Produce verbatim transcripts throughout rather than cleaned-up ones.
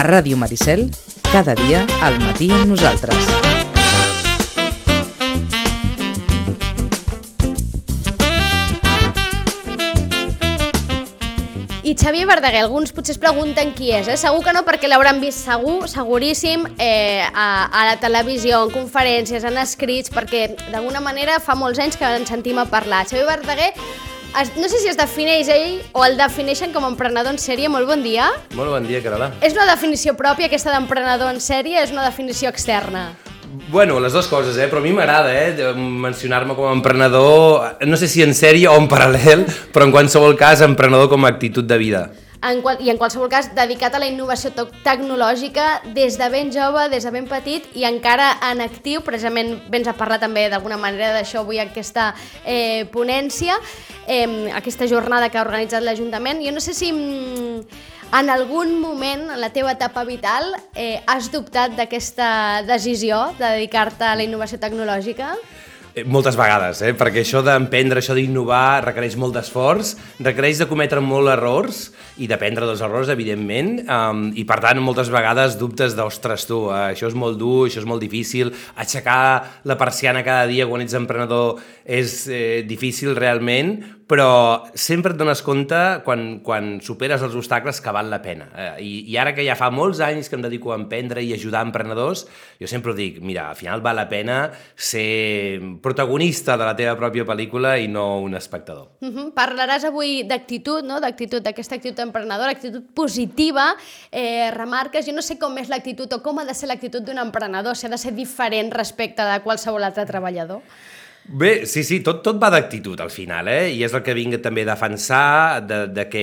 Ràdio Maricel, cada dia al matí amb nosaltres. I Xavier Verdaguer, alguns potser es pregunten qui és, eh? Segur que no, perquè l'hauran vist segur, seguríssim, eh, a, a la televisió, en conferències, en escrits, perquè d'alguna manera fa molts anys que ens sentim a parlar. Xavier Verdaguer, es, no sé si es defineix ell o el defineixen com a emprenedor en sèrie. Molt bon dia. Molt bon dia, Carola. És una definició pròpia aquesta d'emprenedor en sèrie, és una definició externa? Bueno, les dues coses, eh? Però a mi m'agrada eh? mencionar-me com a emprenedor, no sé si en sèrie o en paral·lel, però en qualsevol cas emprenedor com a actitud de vida. En qual, I en qualsevol cas dedicat a la innovació tecnològica des de ben jove, des de ben petit i encara en actiu, precisament vens a parlar també d'alguna manera d'això avui en aquesta eh, ponència, eh, aquesta jornada que ha organitzat l'Ajuntament. Jo no sé si en algun moment en la teva etapa vital eh, has dubtat d'aquesta decisió de dedicar-te a la innovació tecnològica? Moltes vegades, eh? Perquè això d'emprendre, això d'innovar requereix molt d'esforç, requereix de cometre molt errors i d'aprendre dels errors, evidentment, um, i per tant moltes vegades dubtes d'ostres tu, uh, això és molt dur, això és molt difícil, aixecar la persiana cada dia quan ets emprenedor és eh, difícil realment, però sempre et dones compte quan, quan superes els obstacles que val la pena. Eh, i, I ara que ja fa molts anys que em dedico a emprendre i ajudar emprenedors, jo sempre ho dic, mira, al final val la pena ser protagonista de la teva pròpia pel·lícula i no un espectador. Uh-huh. Parlaràs avui d'actitud, no? D'actitud, d'aquesta actitud emprenedora, actitud positiva, eh, remarques, jo no sé com és l'actitud o com ha de ser l'actitud d'un emprenedor, si ha de ser diferent respecte de qualsevol altre treballador. Bé, sí, sí, tot, tot va d'actitud al final, eh? I és el que vinc també a defensar, de, de que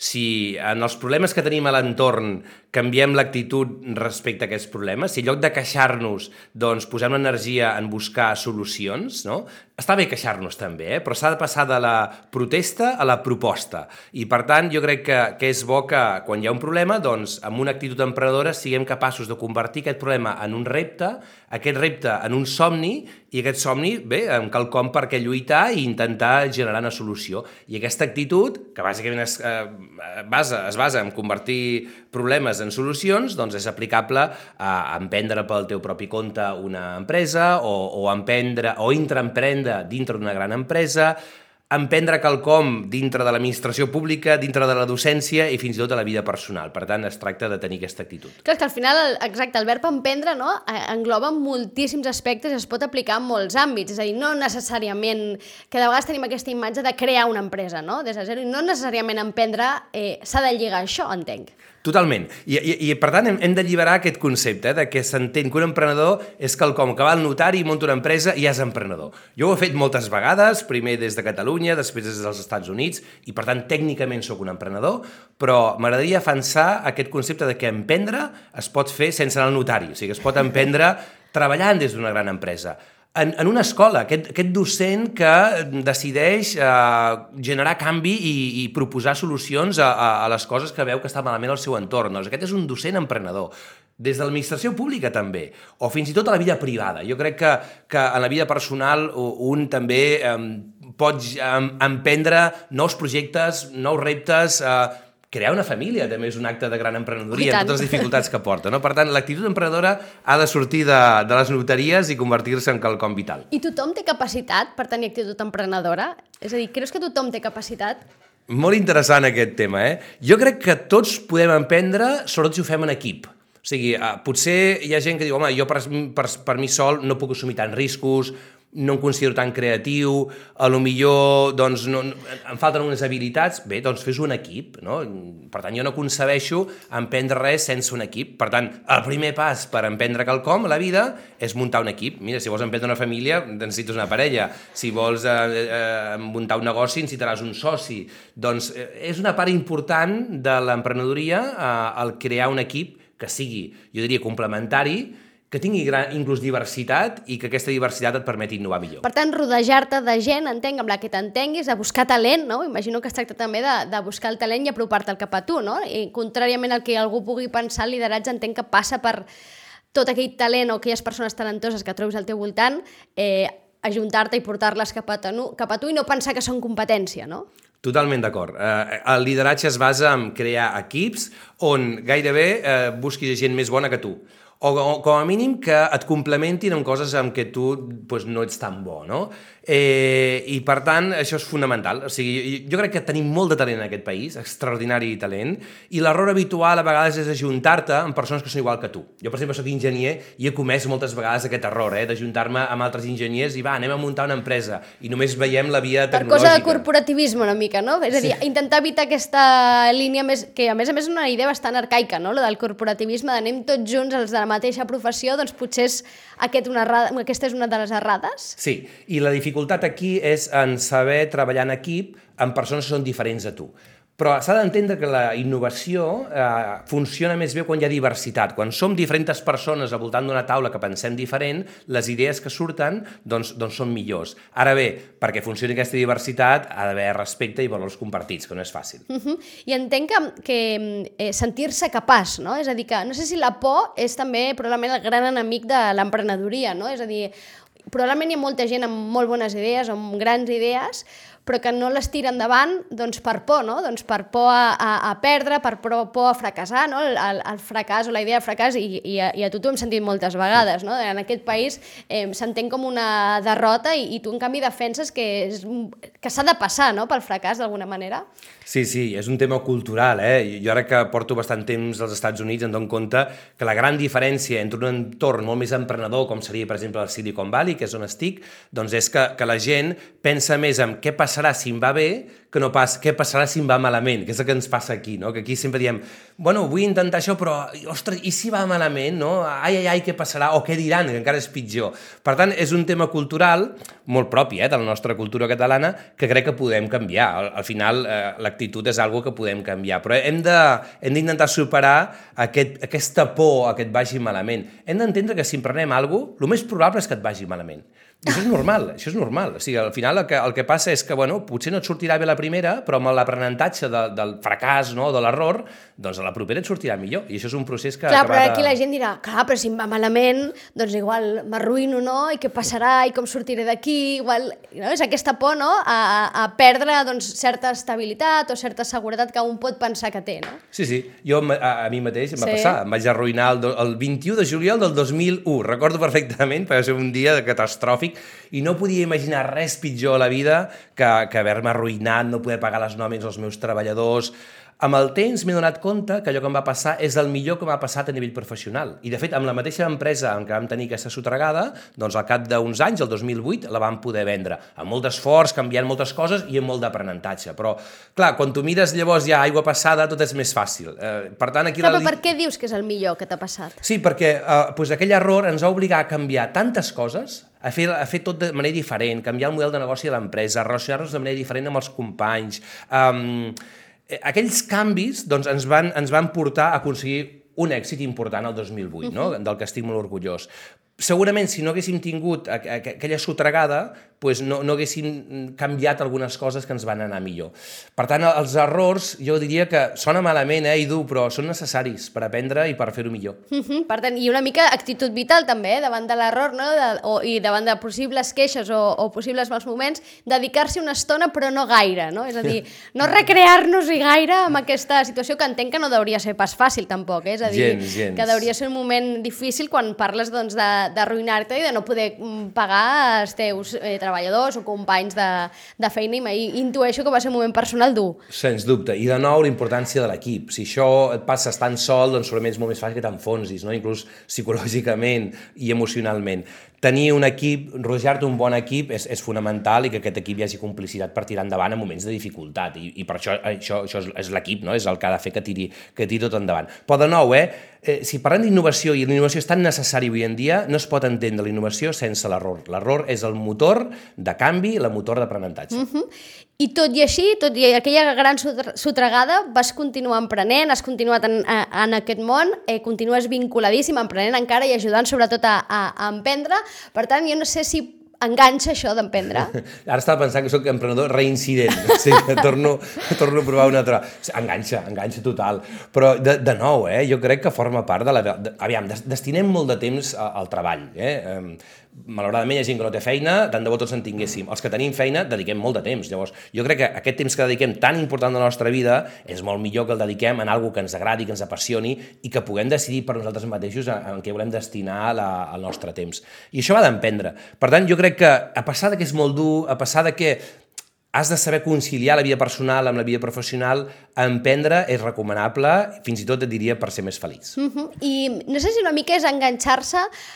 si en els problemes que tenim a l'entorn canviem l'actitud respecte a aquests problemes, si en lloc de queixar-nos, doncs posem l'energia en buscar solucions, no? Està bé queixar-nos també, eh? Però s'ha de passar de la protesta a la proposta. I per tant, jo crec que, que és bo que quan hi ha un problema, doncs amb una actitud emprenedora siguem capaços de convertir aquest problema en un repte, aquest repte en un somni, i aquest somni, bé, en quelcom per què lluitar i intentar generar una solució. I aquesta actitud, que bàsicament es, eh, basa, es basa en convertir problemes en solucions, doncs és aplicable a emprendre pel teu propi compte una empresa o, o emprendre o intraemprendre dintre d'una gran empresa, emprendre quelcom dintre de l'administració pública, dintre de la docència i fins i tot de la vida personal. Per tant, es tracta de tenir aquesta actitud. Clar, que al final, exacte, el verb emprendre, no, engloba moltíssims aspectes i es pot aplicar en molts àmbits. És a dir, no necessàriament, que de vegades tenim aquesta imatge de crear una empresa, no?, des de zero, i no necessàriament emprendre eh, s'ha de lligar això, entenc. Totalment. I, i, i per tant hem, hem d'alliberar aquest concepte eh, de que s'entén que un emprenedor és quelcom que va al notari, munta una empresa i ja és emprenedor. Jo ho he fet moltes vegades, primer des de Catalunya, després des dels Estats Units, i per tant tècnicament sóc un emprenedor, però m'agradaria defensar aquest concepte de que emprendre es pot fer sense anar al notari, o sigui, es pot emprendre treballant des d'una gran empresa. En, en una escola, aquest, aquest docent que decideix eh, generar canvi i, i proposar solucions a, a, a les coses que veu que està malament al seu entorn. Doncs aquest és un docent emprenedor. Des de l'administració pública també, o fins i tot a la vida privada. Jo crec que, que en la vida personal un també eh, pot eh, emprendre nous projectes, nous reptes, eh, crear una família també és un acte de gran emprenedoria, amb totes les dificultats que porta, no? Per tant, l'actitud emprenedora ha de sortir de, de les notaries i convertir-se en quelcom vital. I tothom té capacitat per tenir actitud emprenedora? És a dir, creus que tothom té capacitat? Molt interessant aquest tema, eh? Jo crec que tots podem emprendre, sobretot si ho fem en equip. O sigui, potser hi ha gent que diu, home, jo per, per, per mi sol no puc assumir tants riscos, no em considero tan creatiu, a lo millor doncs, no, em falten unes habilitats, bé, doncs fes un equip, no? Per tant, jo no concebeixo emprendre res sense un equip. Per tant, el primer pas per emprendre quelcom a la vida és muntar un equip. Mira, si vols emprendre una família, necessites una parella. Si vols eh, eh, muntar un negoci, necessitaràs un soci. Doncs eh, és una part important de l'emprenedoria eh, el crear un equip que sigui, jo diria, complementari, que tingui gran, inclús diversitat i que aquesta diversitat et permeti innovar millor. Per tant, rodejar-te de gent, entenc, amb la que t'entenguis, de buscar talent, no? Imagino que es tracta també de, de buscar el talent i apropar-te'l cap a tu, no? I contràriament al que algú pugui pensar, el lideratge entenc que passa per tot aquell talent o aquelles persones talentoses que trobis al teu voltant, eh, ajuntar-te i portar-les cap a tu, cap a tu i no pensar que són competència, no? Totalment d'acord. Eh, el lideratge es basa en crear equips on gairebé eh, busquis gent més bona que tu. O, o com a mínim que et complementin en coses en què tu pues, no ets tan bo, no? Eh, I, per tant, això és fonamental. O sigui, jo crec que tenim molt de talent en aquest país, extraordinari talent, i l'error habitual a vegades és ajuntar-te amb persones que són igual que tu. Jo, per exemple, soc enginyer i he comès moltes vegades aquest error, eh, d'ajuntar-me amb altres enginyers i va, anem a muntar una empresa, i només veiem la via tecnològica. Per cosa de corporativisme una mica, no? És a dir, sí. intentar evitar aquesta línia més, que a més a més és una idea bastant arcaica, no? La del corporativisme, d'anem tots junts, els de la mateixa professió, doncs potser és aquest una errada, aquesta és una de les errades? Sí, i la dificultat aquí és en saber treballar en equip amb persones que són diferents a tu. Però s'ha d'entendre que la innovació eh, funciona més bé quan hi ha diversitat. Quan som diferents persones al voltant d'una taula que pensem diferent, les idees que surten doncs, doncs són millors. Ara bé, perquè funcioni aquesta diversitat ha d'haver respecte i valors compartits, que no és fàcil. Uh-huh. I entenc que, que eh, sentir-se capaç, no? És a dir, que no sé si la por és també probablement el gran enemic de l'emprenedoria, no? És a dir, probablement hi ha molta gent amb molt bones idees, amb grans idees, però que no les tira endavant doncs, per por, no? Doncs per por a, a, a perdre, per por a fracassar, no? El, el, el fracàs o la idea de fracàs, i, i, a, i a tu t'ho hem sentit moltes vegades, no? En aquest país eh, s'entén com una derrota i, i tu en canvi defenses que, és, que s'ha de passar, no? Pel fracàs d'alguna manera. Sí, sí, és un tema cultural, eh? Jo ara que porto bastant temps als Estats Units em dono compte que la gran diferència entre un entorn molt més emprenedor, com seria, per exemple, el Silicon Valley, que és on estic, doncs és que, que la gent pensa més en què passarà si em va bé que no pas què passarà si em va malament, que és el que ens passa aquí, no? Que aquí sempre diem, bueno, vull intentar això, però, ostres, i si va malament, no? Ai, ai, ai, què passarà? O què diran, que encara és pitjor. Per tant, és un tema cultural molt propi, eh, de la nostra cultura catalana, que crec que podem canviar. Al, al final, eh, l'actitud és algo que podem canviar, però hem de, hem d'intentar superar aquest, aquesta por a que et vagi malament. Hem d'entendre que si emprenem alguna cosa, el més probable és que et vagi malament. I això és normal, això és normal. O sigui, al final el que, el que passa és que, bueno, potser no et sortirà bé la primera, però amb l'aprenentatge de, del fracàs, no?, de l'error, doncs a la propera et sortirà millor. I això és un procés que... Clar, que però de... aquí la gent dirà, clar, però si em va malament, doncs igual m'arruïno, no?, i què passarà, i com sortiré d'aquí, igual... No? És aquesta por, no?, a, a perdre, doncs, certa estabilitat o certa seguretat que un pot pensar que té, no? Sí, sí. Jo, a, a mi mateix em va sí. passar. Em vaig arruïnar el, el vint-i-u de juliol del dos mil u. Recordo perfectament, perquè va ser un dia catastròfic i no podia imaginar res pitjor a la vida que, que haver-me arruïnat, no poder pagar les nòmines als meus treballadors. Amb el temps m'he donat compte que allò que em va passar és el millor que m'ha passat a nivell professional. I, de fet, amb la mateixa empresa en què vam tenir aquesta sotregada, doncs al cap d'uns anys, el dos mil vuit, la vam poder vendre. Amb molt d'esforç, canviant moltes coses i amb molt d'aprenentatge. Però, clar, quan tu mires llavors ja aigua passada, tot és més fàcil. Eh, per tant, aquí clar, la... però per què dius que és el millor que t'ha passat? Sí, perquè eh, doncs aquell error ens va obligar a canviar tantes coses, a fer, a fer tot de manera diferent, canviar el model de negoci de l'empresa, relacionar-nos de manera diferent amb els companys... Um, aquells canvis doncs, ens, van, ens van portar a aconseguir un èxit important el dos mil vuit, no? Del que estic molt orgullós. Segurament, si no haguéssim tingut aquella sotregada, doncs no, no haguéssim canviat algunes coses que ens van anar millor. Per tant, els errors, jo diria que sona malament, eh, Idu, però són necessaris per aprendre i per fer-ho millor. Uh-huh. Per tant, i una mica actitud vital també, eh, davant de l'error, no? de, o, i davant de possibles queixes o, o possibles mals moments, dedicar-s'hi una estona però no gaire, no? És a dir, no recrear-nos-hi gaire amb aquesta situació que entenc que no hauria ser pas fàcil tampoc, eh? És a dir, gens, gens. que hauria ser un moment difícil quan parles doncs, de d'arruïnar-te i de no poder pagar els teus eh, treballadors o companys de, de feina, i intueixo que va ser un moment personal dur. Sens dubte. I de nou, la importància de l'equip. Si això et passa estant sol, doncs segurament és molt més fàcil que t'enfonsis, no? Inclús psicològicament i emocionalment. Tenir un equip, rodejar-te un bon equip és, és fonamental, i que aquest equip hi hagi complicitat per tirar endavant en moments de dificultat. I, i per això això, això és, és l'equip, no? És el que ha de fer que tiri, que tiri tot endavant. Però de nou, eh, eh, si parlem d'innovació, i l'innovació és tan necessària avui en dia, no es pot entendre la innovació sense l'error. L'error és el motor de canvi, el motor d'aprenentatge. Uh-huh. I tot i així, tot i aquella gran sotregada, vas continuar emprenent, has continuat en, en aquest món, eh, continues vinculadíssim, emprenent encara i ajudant sobretot a, a, a emprendre. Per tant, jo no sé si enganxa això d'emprendre. Ara estava pensant que soc emprenedor reincident, o sigui, torno, torno a provar una altra. Enganxa, enganxa total. Però, de, de nou, eh, jo crec que forma part de la... De, aviam, destinem molt de temps al treball, eh? malauradament hi ha gent que no té feina, tant de bo tots en tinguéssim. Els que tenim feina dediquem molt de temps. Llavors, jo crec que aquest temps que dediquem tan important de la nostra vida és molt millor que el dediquem en alguna que ens agradi, que ens apassioni i que puguem decidir per nosaltres mateixos en què volem destinar la, el nostre temps. I això va d'emprendre. Per tant, jo crec que a passar de que és molt dur, a passar de que has de saber conciliar la vida personal amb la vida professional, emprendre és recomanable, fins i tot et diria per ser més feliç. Uh-huh. I no sé si una mica és enganxar-se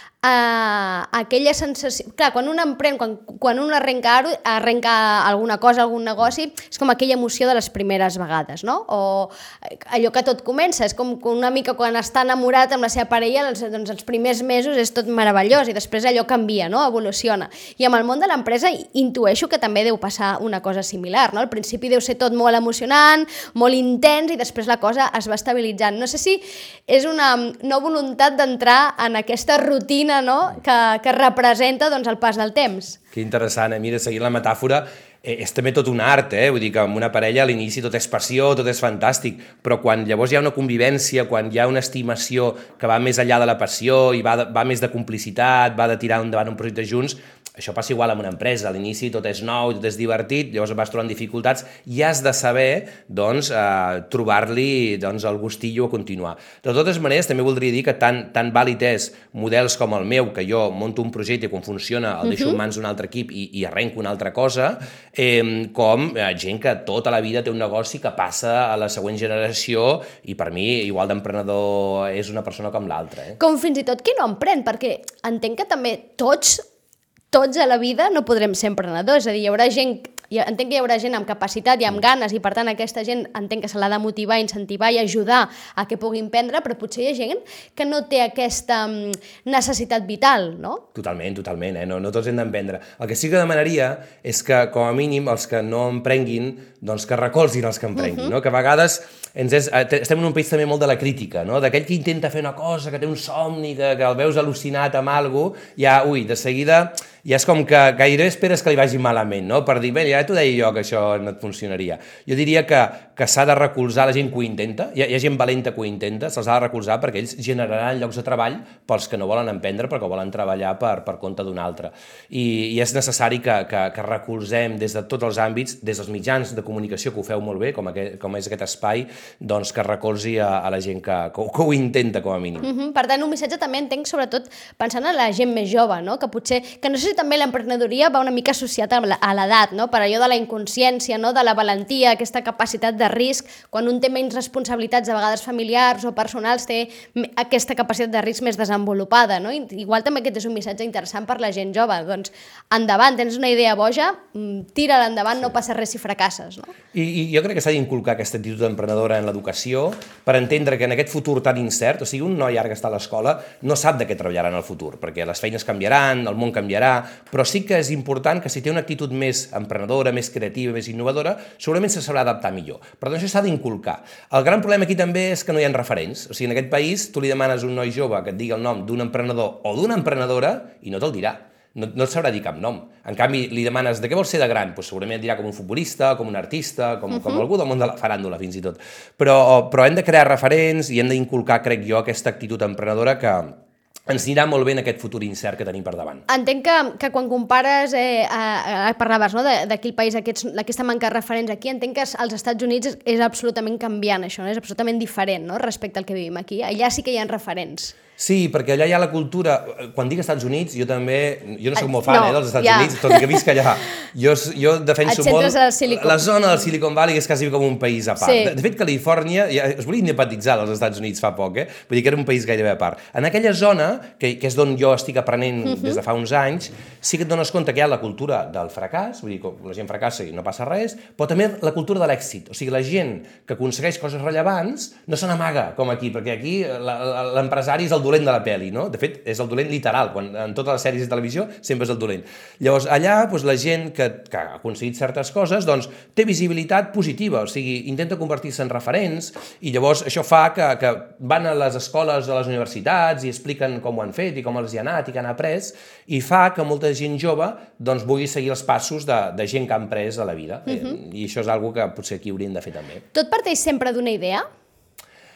a aquella sensació... Clar, quan un emprèn, quan, quan un arrenca, arrenca alguna cosa, algun negoci, és com aquella emoció de les primeres vegades, no? O allò que tot comença, és com una mica quan està enamorat amb la seva parella, doncs, doncs els primers mesos és tot meravellós i després allò canvia, no? Evoluciona. I amb el món de l'empresa intueixo que també deu passar una cosa similar, no? Al principi deu ser tot molt emocionant, molt intens i després la cosa es va estabilitzant. No sé si és una no voluntat d'entrar en aquesta rutina, no? que, que representa doncs, el pas del temps. Que interessant, eh? Mira, seguint la metàfora, eh, és també tot un art, eh? Vull dir que amb una parella a l'inici tot és passió, tot és fantàstic, però quan llavors hi ha una convivència, quan hi ha una estimació que va més enllà de la passió i va, de, va més de complicitat, va de tirar endavant un projecte junts, això passa igual amb una empresa, a l'inici tot és nou, tot és divertit, llavors vas trobant dificultats i has de saber doncs, eh, trobar-li doncs, el gustillo a continuar. De totes maneres, també voldria dir que tan, tan vàlid és models com el meu, que jo monto un projecte i quan funciona el deixo en mans d'un altre equip i, i arrenco una altra cosa, eh, com eh, gent que tota la vida té un negoci que passa a la següent generació i per mi igual d'emprenedor és una persona com l'altra. Eh? Com fins i tot qui no emprèn, perquè entenc que també tots tots a la vida no podrem ser emprenedors, és a dir, hi haurà gent, entenc que hi haurà gent amb capacitat i amb ganes i per tant aquesta gent entenc que se l'ha de motivar, incentivar i ajudar a que pugui emprendre, però potser hi ha gent que no té aquesta necessitat vital, no? Totalment, totalment, eh? no, no tots hem d'emprendre. El que sí que demanaria és que com a mínim els que no emprenguin, doncs que recolzin els que emprenguin, uh-huh. no? Que a vegades ens és, estem en un país també molt de la crítica, no? D'aquell que intenta fer una cosa, que té un somni, que, que el veus al·lucinat amb alguna cosa, ja, ui, de seguida ja és com que gairebé esperes que li vagi malament, no? Per dir, bé, ja t'ho deia jo que això no et funcionaria. Jo diria que, que s'ha de recolzar la gent que ho intenta, hi ha, hi ha gent valenta que ho intenta, se'ls ha de recolzar perquè ells generaran llocs de treball pels que no volen emprendre, perquè volen treballar per, per compte d'un altre. I, I és necessari que, que, que recolzem des de tots els àmbits, des dels mitjans de comunicació, que ho feu molt bé, com, aquest, com és aquest espai, doncs que recolzi a, a la gent que, que, que ho intenta, com a mínim. Uh-huh. Per tant, un missatge també entenc, sobretot, pensant en la gent més jove, no? Que potser, que no sé si també l'emprenedoria va una mica associat a l'edat, no? Per allò de la inconsciència, no? De la valentia, aquesta capacitat de risc, quan un té menys responsabilitats, a vegades familiars o personals, té aquesta capacitat de risc més desenvolupada, no? I igual també aquest és un missatge interessant per la gent jove, doncs endavant, tens una idea boja, tira-la endavant, sí. No passa res si fracasses, no? I, i jo crec que s'ha d'inculcar aquesta actitud emprenedora en l'educació per entendre que en aquest futur tan incert, o sigui, un noi ara que està a l'escola no sap de què treballarà en el futur, perquè les feines canviaran, el món canviarà, però sí que és important que si té una actitud més emprenedora, més creativa, més innovadora, segurament se sabrà adaptar millor. Per tant, això s'ha d'inculcar. El gran problema aquí també és que no hi ha referents. O sigui, en aquest país tu li demanes a un noi jove que et digui el nom d'un emprenedor o d'una emprenedora i no te'l dirà. No, no et sabrà dir cap nom. En canvi, li demanes de què vols ser de gran? Pues segurament et dirà com un futbolista, com un artista, com, uh-huh. com algú del món de la faràndula, fins i tot. Però, però hem de crear referents i hem d'inculcar, crec jo, aquesta actitud emprenedora que ens anirà molt bé en aquest futur incert que tenim per davant. Entenc que, que quan compares, eh, a, a, parlaves no, d'aquí el país, aquests, aquesta manca de referents aquí, entenc que als Estats Units és, és absolutament canviant això, no? És absolutament diferent, no? Respecte al que vivim aquí. Allà sí que hi ha referents. Sí, perquè allà hi ha la cultura... Quan dic Estats Units, jo també... Jo no soc molt fan no, eh, dels Estats ja. Units, tot i que visc allà. Jo, jo defenso molt Silicon... la zona del Silicon Valley, que és quasi com un país a part. Sí. De, de fet, Califòrnia ja, es volia independentitzar dels Estats Units fa poc, eh? Vull dir que era un país gairebé a part. En aquella zona, que, que és d'on jo estic aprenent uh-huh. des de fa uns anys, sí que et dones compte que hi ha la cultura del fracàs, vull dir que la gent fracassa i no passa res, però també la cultura de l'èxit. O sigui, la gent que aconsegueix coses rellevants no se n'amaga, com aquí, perquè aquí l'empresari és el dolent de la pel·li, no? De fet, és el dolent literal, quan en totes les sèries de televisió sempre és el dolent. Llavors, allà, doncs, la gent que, que ha aconseguit certes coses, doncs, té visibilitat positiva, o sigui, intenta convertir-se en referents, i llavors això fa que, que van a les escoles, a les universitats, i expliquen com ho han fet, i com els hi ha anat, i que han après, i fa que molta gent jove, doncs, vulgui seguir els passos de, de gent que ha après a la vida. Uh-huh. I això és una cosa que potser aquí hauríem de fer també. Tot parteix sempre d'una idea?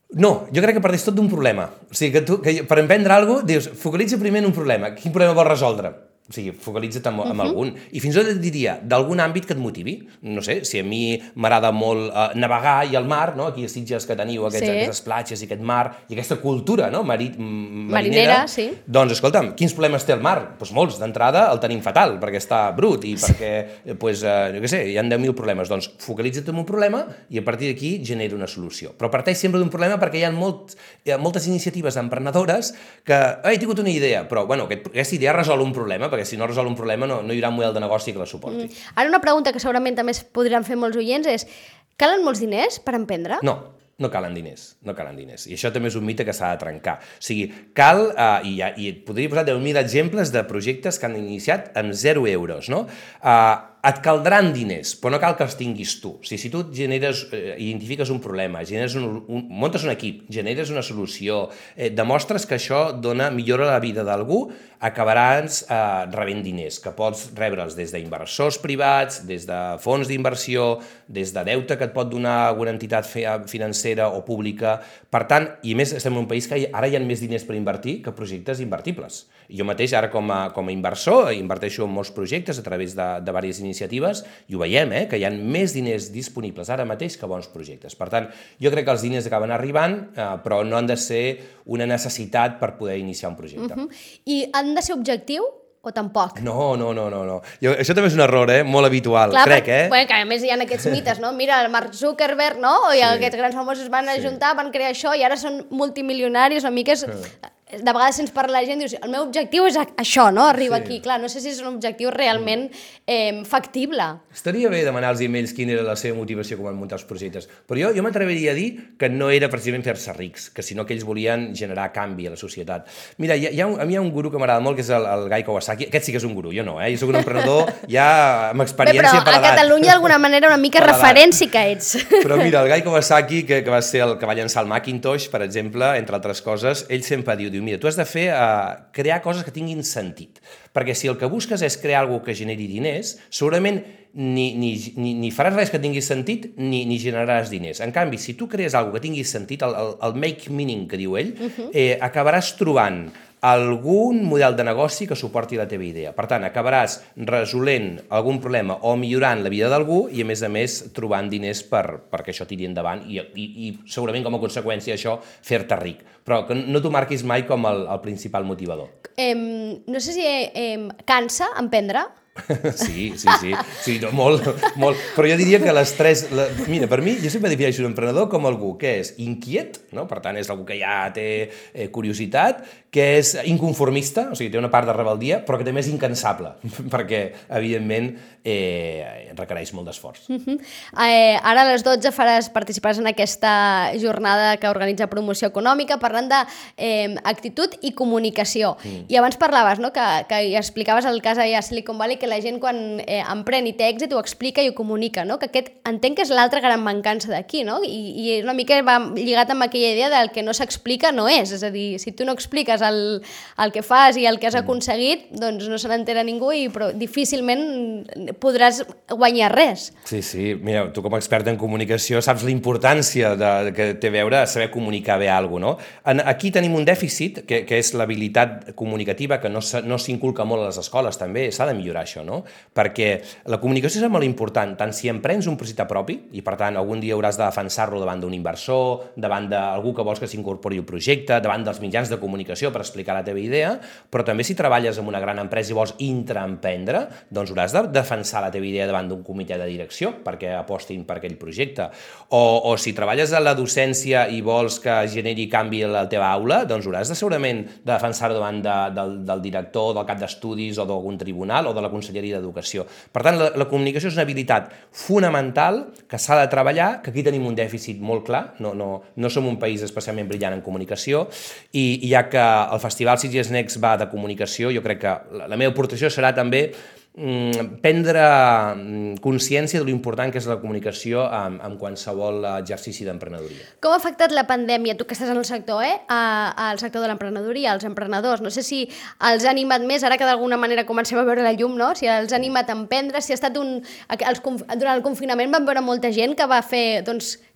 No, jo crec que parteix tot d'un problema. O sigui, que tu, que per emprendre alguna cosa, dius, focalitza primer en un problema. Quin problema vols resoldre? O sigui, focalitza't en, en algun. I fins i tot et diria, d'algun àmbit que et motivi. No sé, si a mi m'agrada molt uh, navegar i el mar, no? Aquí a Sitges que teniu aquests, sí. aquestes platges i aquest mar, i aquesta cultura, no? Marit, marinera, marinera, sí. Doncs, escolta'm, quins problemes té el mar? Doncs molts. D'entrada el tenim fatal, perquè està brut i perquè, pues, uh, jo què sé, hi ha deu mil problemes. Doncs focalitza't en un problema i a partir d'aquí genera una solució. Però parteix sempre d'un problema perquè hi ha, molt, hi ha moltes iniciatives emprenedores que, he tingut una idea, però, bueno, aquest, aquesta idea resol un problema, perquè si no resol un problema no, no hi haurà un model de negoci que la suporti. Mm. Ara una pregunta que segurament també es podran fer molts oients és, calen molts diners per emprendre? No, no calen diners, no calen diners. I això també és un mite que s'ha de trencar. O sigui, cal, uh, i, i et podria posar deu mil exemples de projectes que han iniciat amb zero euros, no? Uh, et caldran diners, però no cal que els tinguis tu. O sigui, si tu generes, eh, identifiques un problema, generes un, un, muntes un equip, generes una solució, eh, demostres que això dona, millora la vida d'algú, acabaràs eh, rebent diners, que pots rebre'ls des d'inversors privats, des de fons d'inversió, des de deute que et pot donar alguna entitat financera o pública. Per tant, i a més estem en un país que ara hi ha més diners per invertir que projectes invertibles. I jo mateix, ara com a, com a inversor, inverteixo en molts projectes a través de, de diverses iniciatives i ho veiem, eh, que hi ha més diners disponibles ara mateix que bons projectes. Per tant, jo crec que els diners acaben arribant, eh, però no han de ser una necessitat per poder iniciar un projecte. Uh-huh. I han de ser objectiu o tampoc? No, no, no, no. no. Jo, això també és un error, eh? Molt habitual, clar, crec, per, eh? Bueno, que a més hi ha aquests mites, no? Mira, el Mark Zuckerberg, no? I sí. Aquests grans famosos van ajuntar, sí. van crear això i ara són multimilionaris, una mica és... Sí. De vegades se'ns parla la gent i dius, el meu objectiu és això, no? Arriba sí. aquí. Clar, no sé si és un objectiu realment eh, factible. Estaria bé demanar als emails quina era la seva motivació com a muntar els projectes, però jo, jo m'atreviria a dir que no era precisament fer-se rics, que sinó que ells volien generar canvi a la societat. Mira, hi ha, hi ha un, a mi hi ha un guru que m'agrada molt, que és el, el Guy Kawasaki. Aquest sí que és un guru, jo no, eh? Jo soc un emprenedor ja amb experiència per edat. Bé, però a Catalunya d'alguna manera una mica referència que ets. Però mira, el Guy Kawasaki, que, que va ser el que va llançar el Macintosh, per exemple, entre altres coses, ell sempre diu, diu mira, tu has de fer uh, crear coses que tinguin sentit, perquè si el que busques és crear alguna que generi diners, segurament ni, ni, ni, ni faràs res que tingui sentit ni, ni generaràs diners. En canvi, si tu crees alguna que tingui sentit, el, el, el make meaning que diu ell, uh-huh. eh, acabaràs trobant algun model de negoci que suporti la teva idea. Per tant, acabaràs resolent algun problema o millorant la vida d'algú i, a més a més, trobant diners per, perquè això tiri endavant i, i, i segurament com a conseqüència això fer-te ric. Però que no t'ho marquis mai com el, el principal motivador. Eh, no sé si eh, cansa emprendre? Sí, sí, sí, sí no, molt, molt. Però jo diria que les tres... La, mira, per mi, jo sempre defineixo un emprenedor com algú que és inquiet, no? Per tant, és algú que ja té eh, curiositat, que és inconformista, o sigui, té una part de rebeldia, però que també és incansable, perquè, evidentment, eh, requereix molt d'esforç. Uh-huh. eh, ara a les dotze faràs participar en aquesta jornada que organitza Promoció Econòmica, parlant d'actitud eh, i comunicació. Mm. I abans parlaves, no?, que, que explicaves el cas a Silicon Valley, que la gent quan eh, emprèn i té èxit ho explica i ho comunica, no? Que aquest entenc que és l'altra gran mancança d'aquí, no? I, i una mica va lligat amb aquella idea del que no s'explica no és, és a dir, si tu no expliques el, el que fas i el que has aconseguit, doncs no se n'entera ningú i però difícilment podràs guanyar res. Sí, sí, mira, tu com a experta en comunicació saps la importància de, que té a veure saber comunicar bé alguna cosa, no? En, aquí tenim un dèficit, que, que és l'habilitat comunicativa, que no, no s'inculca molt a les escoles també, s'ha de millorar això, no? Perquè la comunicació és molt important, tant si emprens un projecte propi, i per tant algun dia hauràs de defensar-lo davant d'un inversor, davant d'algú que vols que s'incorpori al projecte, davant dels mitjans de comunicació per explicar la teva idea, però també si treballes en una gran empresa i vols intraemprendre, doncs hauràs de defensar la teva idea davant d'un comitè de direcció perquè apostin per aquell projecte. O, o si treballes a la docència i vols que generi canvi a la teva aula, doncs hauràs de segurament de defensar-ho davant de, del, del director, del cap d'estudis o d'algun tribunal o de la Conselleria d'Educació. Per tant, la, la comunicació és una habilitat fonamental que s'ha de treballar, que aquí tenim un dèficit molt clar, no, no, no som un país especialment brillant en comunicació, i, i ja que el Festival Sitges Next va de comunicació, jo crec que la, la meva aportació serà també prendre consciència de l'important que és la comunicació en, en qualsevol exercici d'emprenedoria. Com ha afectat la pandèmia, tu que estàs en el sector, eh, al sector de l'emprenedoria, als emprenedors? No sé si els ha animat més, ara que d'alguna manera comencem a veure la llum, no? Si els ha animat a emprendre, si ha estat un... Els, durant el confinament vam veure molta gent que va fer, doncs,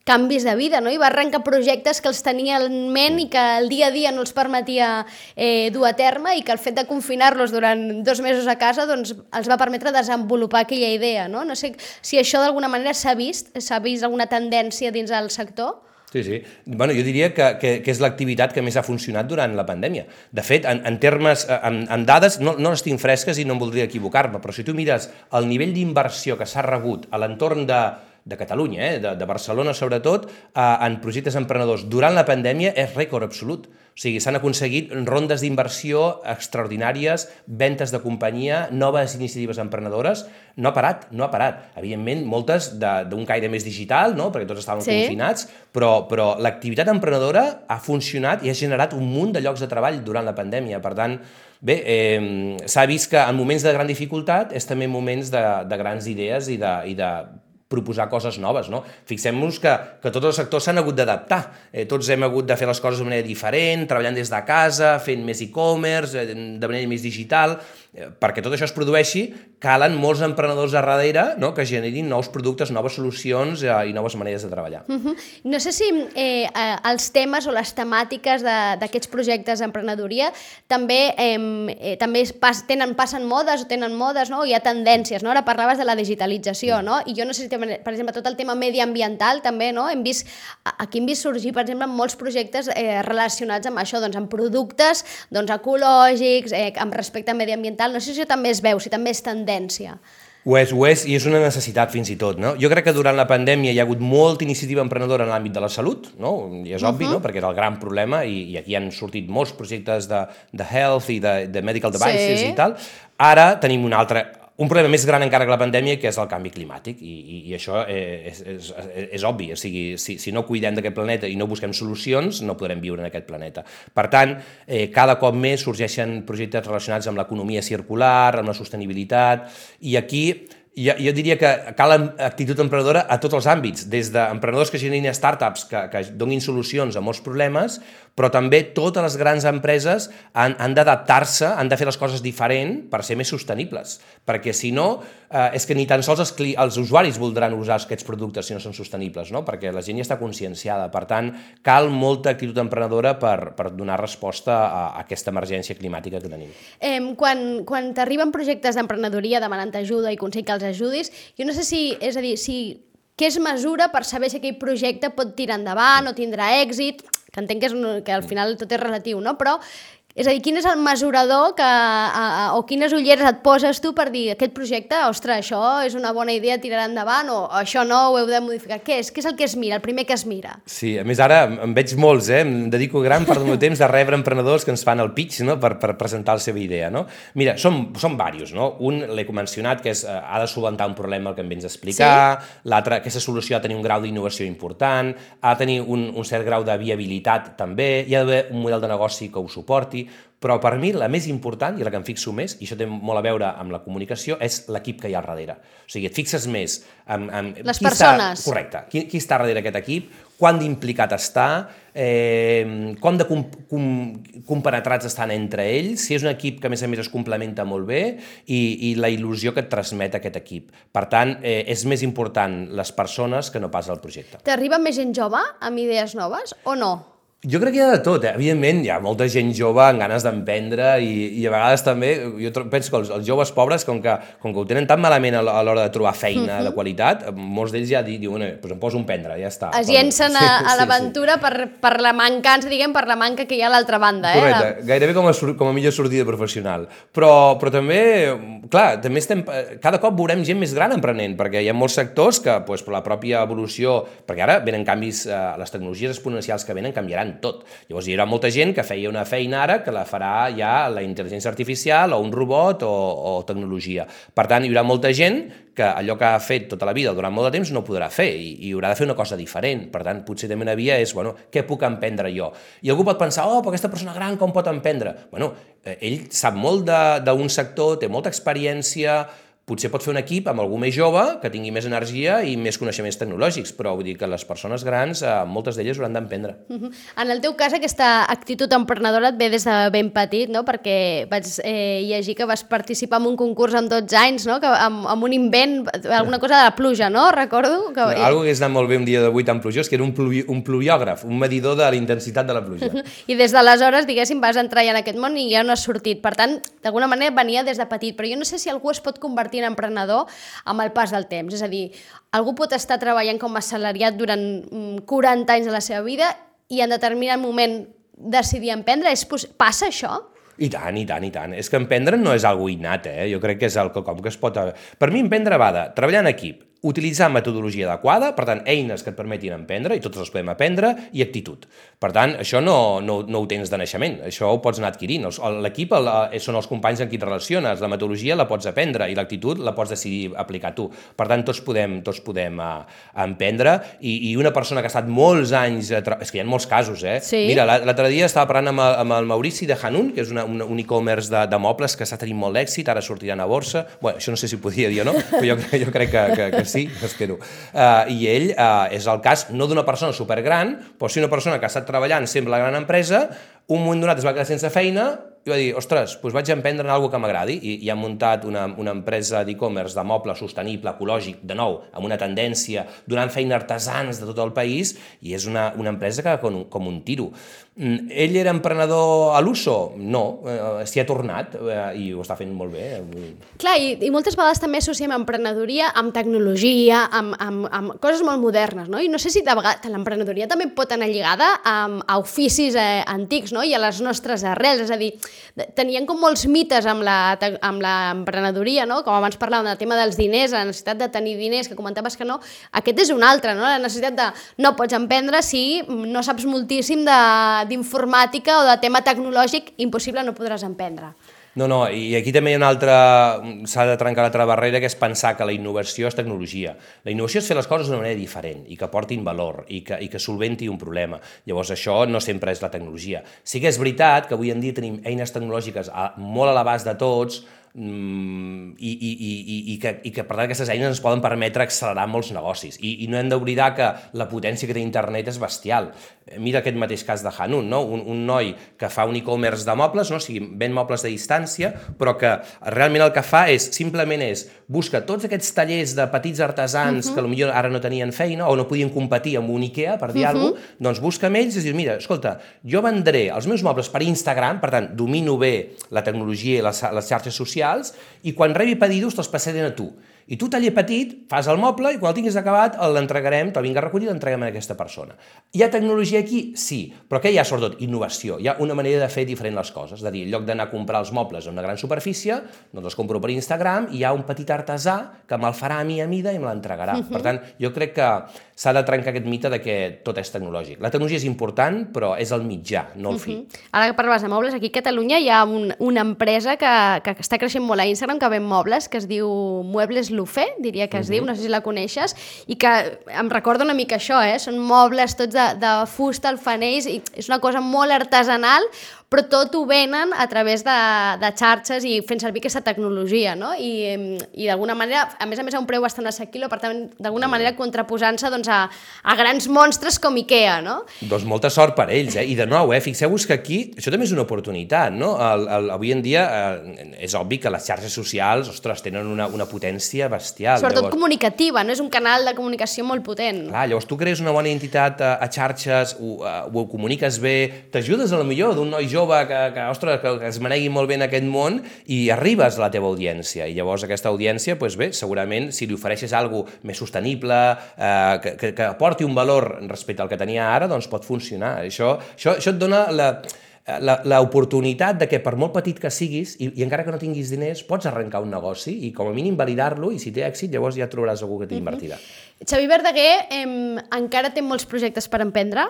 canvis de vida, no? I va arrencar projectes que els tenia en ment i que el dia a dia no els permetia eh, dur a terme i que el fet de confinar-los durant dos mesos a casa doncs, els va permetre desenvolupar aquella idea, no? No sé si això d'alguna manera s'ha vist, s'ha vist alguna tendència dins del sector? Sí, sí. Bueno, jo diria que, que, que és l'activitat que més ha funcionat durant la pandèmia. De fet, en, en termes, en, en dades, no, no les tinc fresques i no em voldria equivocar-me, però si tu mires el nivell d'inversió que s'ha rebut a l'entorn de, de Catalunya, eh, de, de Barcelona sobretot, eh, en projectes emprenedors durant la pandèmia és rècord absolut. O sigui, s'han aconseguit rondes d'inversió extraordinàries, ventes de companyia, noves iniciatives emprenedores. No ha parat, no ha parat. Evidentment, moltes d'un caire més digital, no? Perquè tots estàvem sí. confinats, però, però l'activitat emprenedora ha funcionat i ha generat un munt de llocs de treball durant la pandèmia. Per tant, bé, eh, s'ha vist que en moments de gran dificultat és també moments de, de grans idees i de, i de proposar coses noves, no? Fixem-nos que, que tots els sectors s'han hagut d'adaptar. Eh, tots hem hagut de fer les coses de manera diferent, treballant des de casa, fent més e-commerce, eh, de manera més digital. Eh, perquè tot això es produeixi, calen molts emprenedors a darrere, no?, que generin nous productes, noves solucions eh, i noves maneres de treballar. Uh-huh. No sé si eh, els temes o les temàtiques d'aquests projectes d'emprenedoria també, eh, també pas, tenen, passen modes o tenen modes, no? O hi ha tendències, no? Ara parlaves de la digitalització, no? I jo no sé si per exemple, tot el tema mediambiental també, no? Hem vist, aquí hem vist sorgir, per exemple, molts projectes eh, relacionats amb això, doncs amb productes doncs, ecològics, eh, amb respecte mediambiental. No sé si això també es veu, si també és tendència. Ho és, ho és, i és una necessitat fins i tot, no? Jo crec que durant la pandèmia hi ha hagut molta iniciativa emprenedora en l'àmbit de la salut, no? I és obvi, uh-huh. no? Perquè era el gran problema i, i aquí han sortit molts projectes de, de health i de, de medical devices sí. i tal. Ara tenim un altre... Un problema més gran encara que la pandèmia, que és el canvi climàtic, i, i, i això és, és, és, és obvi, o sigui, si, si no cuidem d'aquest planeta i no busquem solucions, no podrem viure en aquest planeta. Per tant, eh, cada cop més sorgeixen projectes relacionats amb l'economia circular, amb la sostenibilitat, i aquí jo, jo diria que cal actitud emprenedora a tots els àmbits, des d'emprenedors que generin startups que, que donin solucions a molts problemes, però també totes les grans empreses han, han d'adaptar-se, han de fer les coses diferent per ser més sostenibles, perquè si no, eh, és que ni tan sols els, els usuaris voldran usar aquests productes si no són sostenibles, no? Perquè la gent ja està conscienciada. Per tant, cal molta actitud emprenedora per, per donar resposta a, a aquesta emergència climàtica que tenim. Eh, quan quan t'arriben projectes d'emprenedoria demanant ajuda i consell que els ajudis, jo no sé si, és a dir, si què es mesura per saber si aquell projecte pot tirar endavant o tindrà èxit, que entenc que, és un, que al final tot és relatiu, no? Però, és a dir, quin és el mesurador que, a, a, o quines ulleres et poses tu per dir aquest projecte, ostres, això és una bona idea, tirarà endavant, o això no, ho heu de modificar. Què és? Què és el que es mira, el primer que es mira? Sí, a més ara em veig molts, eh? Em dedico gran part del meu temps a rebre emprenedors que ens fan el pitch, no?, per, per presentar la seva idea, no? Mira, són, són diversos, no? Un l'he mencionat, que és, ha de solucionar un problema el que em vens a explicar, sí? L'altre, aquesta solució ha de tenir un grau d'innovació important, ha de tenir un, un cert grau de viabilitat també, hi ha d'haver un model de negoci que ho suporti, però per mi la més important, i la que em fixo més, i això té molt a veure amb la comunicació, és l'equip que hi ha al darrere. O sigui, et fixes més en... en les persones. Està, correcte. Qui, qui està darrere d'aquest equip, quant d'implicat està, eh, quant de com, com, compenetrats estan entre ells, si és un equip que a més a més es complementa molt bé i, i la il·lusió que et transmet aquest equip. Per tant, eh, és més important les persones que no pas el projecte. T'arriba més gent jove amb idees noves o no? Jo crec que hi ha de tot, eh? Evidentment hi ha molta gent jove amb ganes d'emprendre i, i a vegades també, jo penso que els, els joves pobres, com que, com que ho tenen tan malament a l'hora de trobar feina uh-huh. de qualitat, molts d'ells ja diuen, bueno, doncs em poso a emprendre, ja està. Es llencen a, a l'aventura sí, sí. per, per la mancança, diguem, per la manca que hi ha a l'altra banda. Eh? Correcte, la... gairebé com a, com a millor sortida professional. Però, però també, clar, també estem, cada cop veurem gent més gran emprenent, perquè hi ha molts sectors que, doncs, per la pròpia evolució, perquè ara venen canvis, eh, les tecnologies exponencials que venen canviaran tot. Llavors hi haurà molta gent que feia una feina ara que la farà ja la intel·ligència artificial o un robot o, o tecnologia. Per tant, hi haurà molta gent que allò que ha fet tota la vida durant molt de temps no ho podrà fer i, i haurà de fer una cosa diferent. Per tant, potser també una via és, bueno, què puc emprendre jo? I algú pot pensar, oh, però aquesta persona gran com pot emprendre? Bueno, ell sap molt d'un sector, té molta experiència, Potser pot fer un equip amb algú més jove, que tingui més energia i més coneixements tecnològics, però vull dir que les persones grans, eh, moltes d'elles hauran d'aprendre. Uh-huh. En el teu cas, aquesta actitud emprenedora et ve des de ben petit, no? Perquè vaig eh, llegir que vas participar en un concurs amb dotze anys, no? Que, amb, amb un invent, alguna cosa de la pluja, no? Recordo que... No, algo que hagués anat molt bé un dia d'avui tan plujós, que era un, pluvi, un pluviògraf, un medidor de la intensitat de la pluja. Uh-huh. I des d'aleshores, diguéssim, vas entrar ja en aquest món i ja no has sortit. Per tant, d'alguna manera venia des de petit, però jo no sé si algú es pot convertir en emprenedor amb el pas del temps. És a dir, algú pot estar treballant com a assalariat durant quaranta anys de la seva vida i en determinat moment decidir emprendre. És poss... Passa això? I tant, i tant, i tant. És que emprendre no és algo innat, eh? Jo crec que és algo com que es pot... Per mi, emprendre va de treballar en equip, utilitzar metodologia adequada, per tant, eines que et permetin emprendre, i totes les podem aprendre, i actitud. Per tant, això no, no, no ho tens de naixement, això ho pots anar adquirint. L'equip són els companys amb qui et relaciones, la metodologia la pots aprendre i l'actitud la pots decidir aplicar tu. Per tant, tots podem, tots podem uh, emprendre, i, i una persona que ha estat molts anys... És que hi ha molts casos, eh? Sí. Mira, l'altre dia estava parlant amb el, amb el Maurici de Hanun, que és una, una, un e-commerce de, de mobles que està tenint molt d'èxit, ara sortiran a borsa. Bueno, això no sé si ho podia dir o no, però jo, jo crec que, que, que sí, espero. Uh, I ell uh, és el cas no d'una persona supergran, però sí una persona que ha estat treballant sempre a la gran empresa, un moment donat es va quedar sense feina i va dir, ostres, doncs vaig emprendre en alguna cosa que m'agradi, i, i ha muntat una, una empresa d'e-commerce de moble sostenible, ecològic, de nou, amb una tendència, donant feina a artesans de tot el país, i és una, una empresa que com, com un tiro. Mm, ell era emprenedor a l'uso? No, eh, s'hi ha tornat eh, i ho està fent molt bé. Clar, i, i moltes vegades també associem emprenedoria amb tecnologia, amb, amb, amb coses molt modernes, no? I no sé si de vegades l'emprenedoria també pot anar lligada amb, a oficis eh, antics, no? I a les nostres arrels, és a dir, tenien com molts mites amb la, amb l'emprenedoria, no? Com abans parlàvem del tema dels diners, la necessitat de tenir diners, que comentaves que no, aquest és un altre, no? La necessitat de no pots emprendre si no saps moltíssim d'informàtica o de tema tecnològic, impossible, no podràs emprendre. No, no, i aquí també hi ha una altra... s'ha de trencar l'altra barrera, que és pensar que la innovació és tecnologia. La innovació és fer les coses d'una manera diferent i que portin valor i que, i que solventi un problema. Llavors, això no sempre és la tecnologia. Sí que és veritat que avui en dia tenim eines tecnològiques a, molt a l'abast de tots, i, i, i, i, que, i que per tant aquestes eines ens poden permetre accelerar molts negocis, i, i no hem d'oblidar que la potència que té internet és bestial. Mira aquest mateix cas de Hanun, no? un, un noi que fa un e-commerce de mobles, no? O sigui, ven mobles de distància, però que realment el que fa és, simplement és, busca tots aquests tallers de petits artesans uh-huh. que potser ara no tenien feina o no podien competir amb un IKEA, per dir uh-huh. alguna cosa, doncs busca amb ells i dius, mira, escolta, jo vendré els meus mobles per Instagram, per tant, domino bé la tecnologia i les, les xarxes socials, i quan rebi pedidos te'ls passaré a tu. I tu, taller petit, fas el moble i quan el tinguis acabat l'entregarem, te'l vinga a recollir i l'entreguem a aquesta persona. Hi ha tecnologia aquí? Sí, però què hi ha sobretot? Innovació. Hi ha una manera de fer diferent les coses. És a dir, en lloc d'anar a comprar els mobles en una gran superfície, doncs els compro per Instagram i hi ha un petit artesà que me'l farà a mi a mida i me l'entregarà. Uh-huh. Per tant, jo crec que s'ha de trencar aquest mite de que tot és tecnològic. La tecnologia és important, però és el mitjà, no el fi. Uh-huh. Ara que parles de mobles, aquí a Catalunya hi ha un, una empresa que, que està creixent molt a Instagram, que ven mobles, que es diu Muebles Lufé, diria que es uh-huh. diu, no sé si la coneixes, i que em recorda una mica això, eh? Són mobles tots de, de fusta, alfanells, i és una cosa molt artesanal, però tot ho venen a través de, de xarxes i fent servir aquesta tecnologia, no? I, i d'alguna manera, a més a més, a un preu bastant assequible, per tant, d'alguna manera contraposant-se doncs, a, a grans monstres com IKEA, no? Doncs molta sort per ells, eh? I de nou, eh? Fixeu-vos que aquí, això també és una oportunitat, no? El, el, avui en dia eh, és obvi que les xarxes socials, ostres, tenen una, una potència bestial. Sobretot llavors, comunicativa, no? És un canal de comunicació molt potent. Clar, llavors tu crees una bona identitat a, a xarxes, ho, a, ho comuniques bé, t'ajudes a lo millor d'un noi jove que, que, ostres, que, que es manegui molt bé en aquest món i arribes a la teva audiència. I llavors aquesta audiència, doncs bé, segurament, si li ofereixes alguna cosa més sostenible, eh, que, que, que aporti un valor respecte al que tenia ara, doncs pot funcionar. Això, això, això et dona la... l'oportunitat de que per molt petit que siguis i, i encara que no tinguis diners pots arrencar un negoci i com a mínim validar-lo i si té èxit llavors ja trobaràs algú que t'hi invertirà. Mm-hmm. Xavi Verdaguer eh, encara té molts projectes per emprendre?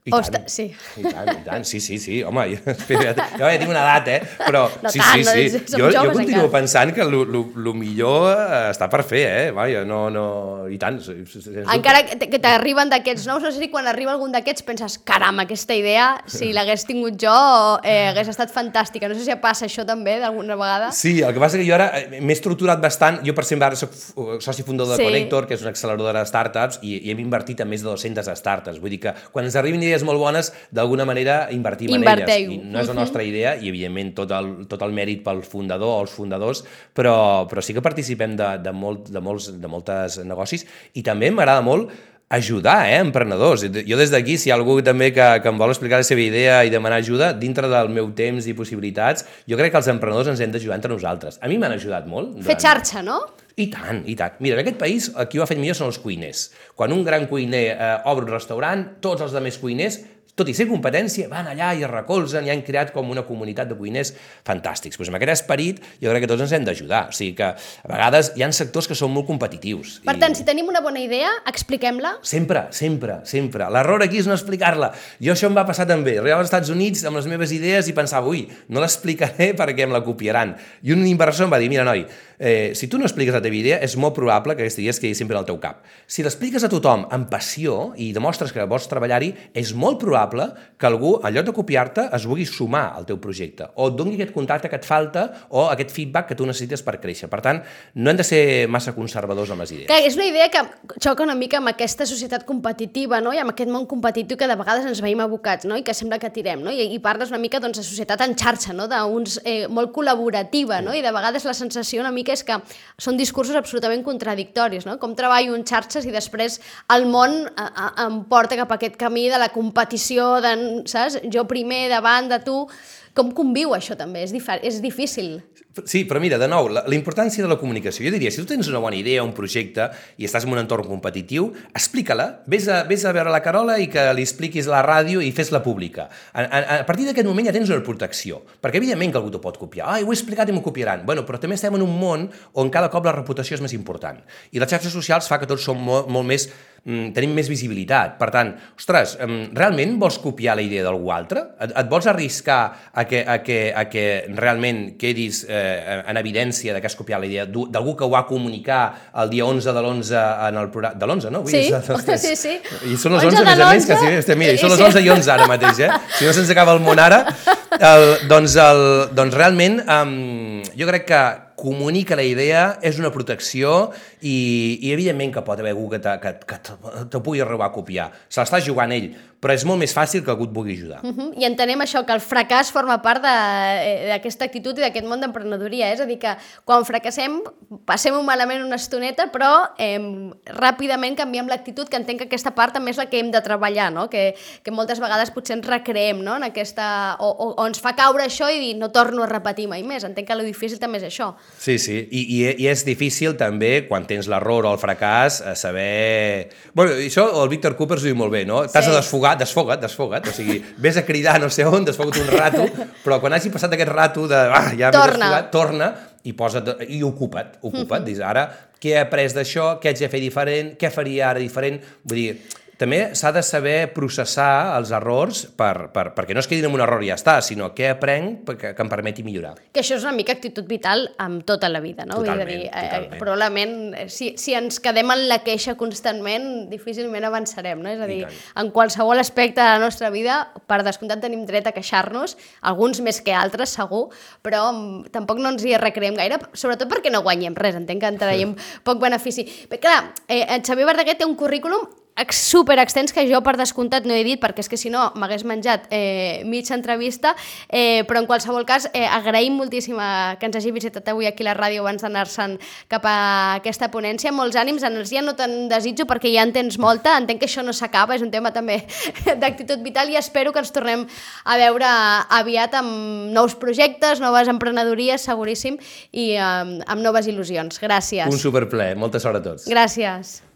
I tant, Ostres, sí. I tant, i tant, sí, sí, sí, home, jo, espera, jo ja tinc una edat, eh, però No sí, tant, sí, sí, no, som jo, jo joves continuo encara. pensant que el millor eh, està per fer, eh, vaja, no, no, i tant. Encara que que t'arriben d'aquests nous, no sé si quan arriba algun d'aquests penses, caram, aquesta idea, si l'hagués tingut jo, eh, hagués estat fantàstica. No sé si passa això també, d'alguna vegada. Sí, el que passa que jo ara m'he estructurat bastant, jo per exemple ara soc soci fundador de Sí. Connector, que és una acceleradora de startups, i, i hem invertit en més de dues-centes startups, vull dir que quan ens arribin idees molt bones, d'alguna manera invertim Inverteu. en elles. I no és la nostra idea, i evidentment tot el, tot el mèrit pel fundador o els fundadors, però, però sí que participem de, de, molt, de, molts, de moltes negocis, i també m'agrada molt ajudar, eh, emprenedors. Jo des d'aquí, si hi ha algú també que, que em vol explicar la seva idea i demanar ajuda, dintre del meu temps i possibilitats, jo crec que els emprenedors ens hem d'ajudar entre nosaltres. A mi m'han ajudat molt. Fer xarxa, no? I tant, i tant. Mira, en aquest país, qui ho ha fet millor són els cuiners. Quan un gran cuiner eh, obre un restaurant, tots els altres cuiners, tot i ser competència, van allà i es recolzen i han creat com una comunitat de cuiners fantàstics. Pues amb aquest esperit jo crec que tots ens hem d'ajudar. O sigui que a vegades hi ha sectors que són molt competitius. Per tant, si tenim una bona idea, expliquem-la. Sempre, sempre, sempre. L'error aquí és no explicar-la. Jo això em va passar també. Arribava als Estats Units amb les meves idees i pensava, ui, no l'explicaré perquè em la copiaran. I un inversor em va dir, mira, noi, eh, si tu no expliques la teva idea, és molt probable que aquesta idea es quedi sempre al teu cap. Si l'expliques a tothom amb passió i demostres que vols treballar-hi, és molt probable que algú, en lloc de copiar-te, es vulgui sumar al teu projecte o et doni aquest contacte que et falta o aquest feedback que tu necessites per créixer. Per tant, no hem de ser massa conservadors amb les idees. Clar, és una idea que xoca una mica amb aquesta societat competitiva, no? I amb aquest món competitiu que de vegades ens veiem abocats, no? I que sembla que tirem, no? I, i parles una mica doncs, de societat en xarxa, no? D'uns eh, molt col·laborativa, no? I de vegades la sensació una mica és que són discursos absolutament contradictoris, no? Com treballo en xarxes i després el món a, a, em porta cap a aquest camí de la competició, de, saps? Jo primer, davant de tu. Com conviu això també? És, és difícil. Sí, però mira, de nou, la, la importància de la comunicació. Jo diria, si tu tens una bona idea, un projecte, i estàs en un entorn competitiu, explica-la, vés a, vés a veure la Carola i que li expliquis a la ràdio i fes-la pública. A, a, a partir d'aquest moment ja tens una protecció, perquè evidentment que algú t'ho pot copiar. Ai, ho he explicat i m'ho copiaran. Bueno, però també estem en un món on cada cop la reputació és més important. I les xarxes socials fa que tots som molt, molt més tenim més visibilitat. Per tant, ostres, realment vols copiar la idea d'algú altre? Et, et vols arriscar a que, a que, a que realment quedis eh, en evidència de que has copiat la idea d'algú que ho va comunicar el dia onze de l'onze en el programa... De l'onze, no? Vull sí, dir, sí, sí. I són les onze, onze a més a més, que si, estem, mira, i són les onze i onze ara mateix, eh? Si no se'ns acaba el món ara, el, doncs, el, doncs realment um, jo crec que comunica la idea, és una protecció i, i evidentment que pot haver algú que, te, que, que te, te pugui arribar a copiar. Se l'està jugant ell, però és molt més fàcil que algú et vulgui ajudar. Uh-huh. I entenem això, que el fracàs forma part d'aquesta actitud i d'aquest món d'emprenedoria. Eh? És a dir, que quan fracassem, passem-ho malament una estoneta, però eh, ràpidament canviem l'actitud, que entenc que aquesta part també és la que hem de treballar, no? que, que moltes vegades potser ens recreem, no? en aquesta, o, o, o ens fa caure això i dir no torno a repetir mai més. Entenc que el difícil també és això. Sí, sí, I, i, i és difícil també, quan tens l'error o el fracàs, a saber... Bueno, això el Víctor Cooper s'ho diu molt bé, no? T'has sí. de desfogar, desfoga't, desfoga't, o sigui, vés a cridar no sé on, desfoga't un rato, però quan hagi passat aquest rato de... Ah, ja m'he desfogat, torna i posa't, i ocupa't, ocupa't, uh-huh. Dius, ara, què he après d'això, què haig de fer diferent, què faria ara diferent, vull dir... També s'ha de saber processar els errors per, per, perquè no es quedin en un error i ja està, sinó què aprenc que, que em permeti millorar. Que això és una mica actitud vital amb tota la vida, no? Totalment, Vull dir, totalment. Eh, probablement, si, si ens quedem en la queixa constantment, difícilment avançarem, no? És a dir, en qualsevol aspecte de la nostra vida, per descomptat tenim dret a queixar-nos, alguns més que altres, segur, però tampoc no ens hi recreem gaire, sobretot perquè no guanyem res, entenc que en traiem poc benefici. Però, clar, eh, en Xavier Verdaguer té un currículum super extens que jo per descomptat no he dit perquè és que si no m'hagués menjat eh, mitja entrevista, eh, però en qualsevol cas eh, agraïm moltíssim que ens hagi visitat avui aquí a la ràdio abans d'anar-se'n cap a aquesta ponència. Molts ànims, energia no te'n desitjo perquè ja en tens molta, entenc que això no s'acaba, és un tema també d'actitud vital i espero que ens tornem a veure aviat amb nous projectes, noves emprenedories seguríssim i eh, amb noves il·lusions. Gràcies. Un superple, molta sort a tots. Gràcies.